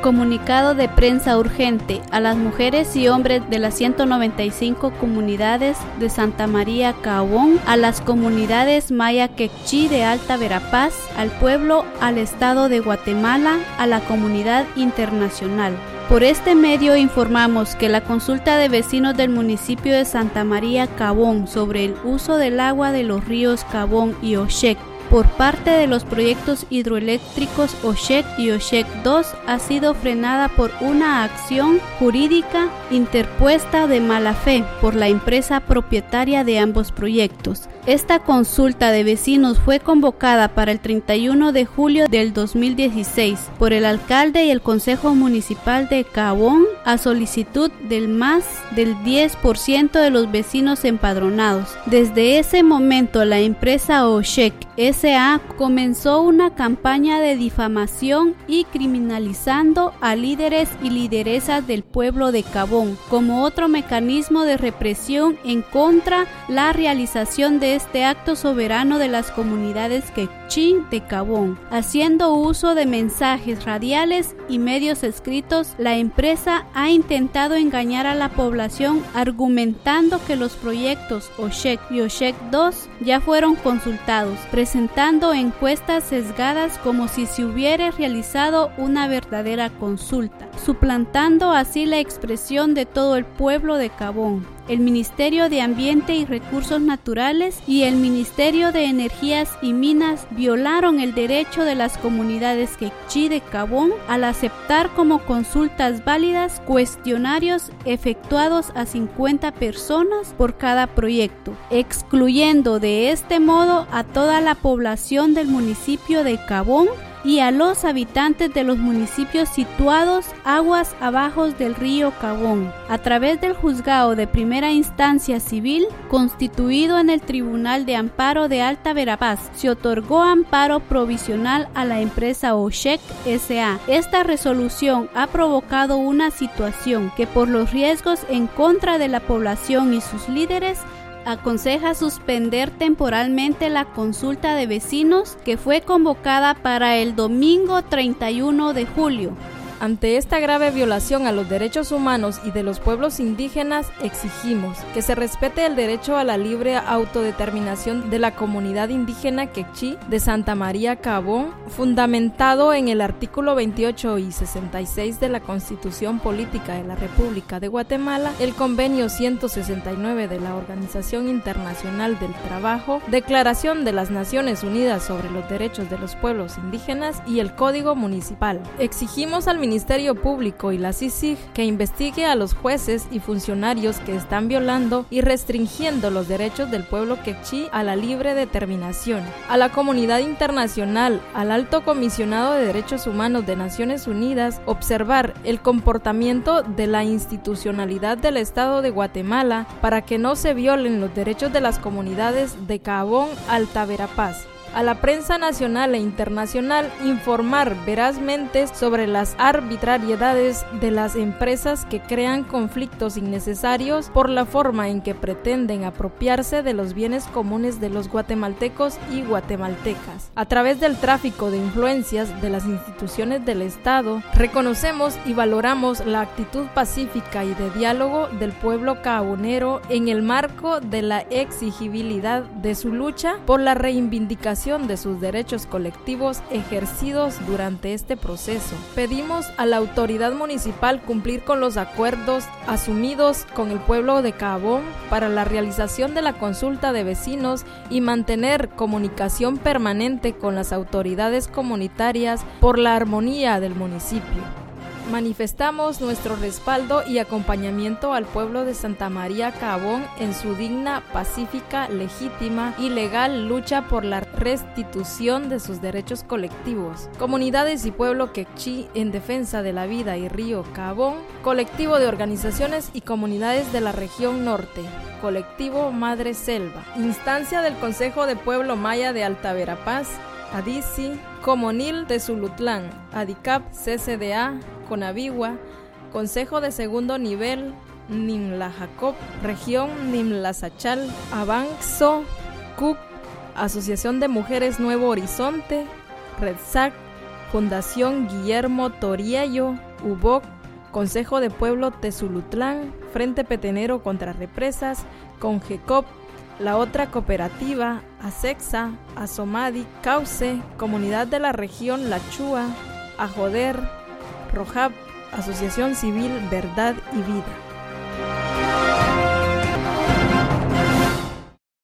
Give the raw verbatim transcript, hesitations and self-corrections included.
Comunicado de prensa urgente a las mujeres y hombres de las ciento noventa y cinco comunidades de Santa María Caabón, a las comunidades maya quechí de Alta Verapaz, al pueblo, al Estado de Guatemala, a la comunidad internacional. Por este medio informamos que la consulta de vecinos del municipio de Santa María Caabón sobre el uso del agua de los ríos Caabón y Oshek por parte de los proyectos hidroeléctricos Oshek y Oshek dos ha sido frenada por una acción jurídica interpuesta de mala fe por la empresa propietaria de ambos proyectos. Esta consulta de vecinos fue convocada para el treinta y uno de julio del dos mil dieciséis por el alcalde y el Consejo Municipal de Caabón a solicitud del más del diez por ciento de los vecinos empadronados. Desde ese momento la empresa Oshek S A comenzó una campaña de difamación y criminalizando a líderes y lideresas del pueblo de Caabón como otro mecanismo de represión en contra la realización de este acto soberano de las comunidades quechí de Caabón. Haciendo uso de mensajes radiales y medios escritos, la empresa ha intentado engañar a la población argumentando que los proyectos Oshek y Oshek dos ya fueron consultados, presentando encuestas sesgadas como si se hubiera realizado una verdadera consulta, suplantando así la expresión de todo el pueblo de Caabón. El Ministerio de Ambiente y Recursos Naturales y el Ministerio de Energías y Minas violaron el derecho de las comunidades quechí de Caabón al aceptar como consultas válidas cuestionarios efectuados a cincuenta personas por cada proyecto, excluyendo de este modo a toda la población del municipio de Caabón y a los habitantes de los municipios situados aguas abajo del río Caabón. A través del juzgado de primera instancia civil, constituido en el Tribunal de Amparo de Alta Verapaz, se otorgó amparo provisional a la empresa Oshek S A Esta resolución ha provocado una situación que por los riesgos en contra de la población y sus líderes aconseja suspender temporalmente la consulta de vecinos que fue convocada para el domingo treinta y uno de julio. Ante esta grave violación a los derechos humanos y de los pueblos indígenas, exigimos que se respete el derecho a la libre autodeterminación de la comunidad indígena quechí de Santa María Caabón, fundamentado en el artículo veintiocho y sesenta y seis de la Constitución Política de la República de Guatemala, el Convenio ciento sesenta y nueve de la Organización Internacional del Trabajo, Declaración de las Naciones Unidas sobre los Derechos de los Pueblos Indígenas y el Código Municipal. Exigimos al Ministerio Público y la C I C I G que investigue a los jueces y funcionarios que están violando y restringiendo los derechos del pueblo quechí a la libre determinación. A la comunidad internacional, al Alto Comisionado de Derechos Humanos de Naciones Unidas, observar el comportamiento de la institucionalidad del Estado de Guatemala para que no se violen los derechos de las comunidades de Caabón, Alta Verapaz. A la prensa nacional e internacional informar verazmente sobre las arbitrariedades de las empresas que crean conflictos innecesarios por la forma en que pretenden apropiarse de los bienes comunes de los guatemaltecos y guatemaltecas. A través del tráfico de influencias de las instituciones del Estado, reconocemos y valoramos la actitud pacífica y de diálogo del pueblo caabonero en el marco de la exigibilidad de su lucha por la reivindicación de sus derechos colectivos ejercidos durante este proceso. Pedimos a la autoridad municipal cumplir con los acuerdos asumidos con el pueblo de Caabón para la realización de la consulta de vecinos y mantener comunicación permanente con las autoridades comunitarias por la armonía del municipio. Manifestamos nuestro respaldo y acompañamiento al pueblo de Santa María Caabón en su digna, pacífica, legítima y legal lucha por la restitución de sus derechos colectivos. Comunidades y pueblo quechí en defensa de la vida y río Caabón, colectivo de organizaciones y comunidades de la región norte. Colectivo Madre Selva, instancia del Consejo de Pueblo Maya de Alta Verapaz, ADICI, Comonil de Zulutlán, ADICAP, C C D A, Conabigua, Consejo de Segundo Nivel, Nimla-Jacob, Región Nimla-Sachal, Avanxo, C U C, Asociación de Mujeres Nuevo Horizonte, RedSac, Fundación Guillermo Toriello, UBOC, Consejo de Pueblo Tezulutlán, Frente Petenero contra Represas, CONGECOP, la otra cooperativa, ASEXA, ASOMADI, CAUCE, Comunidad de la Región La Chua, AJODER, ROJAP, Asociación Civil Verdad y Vida.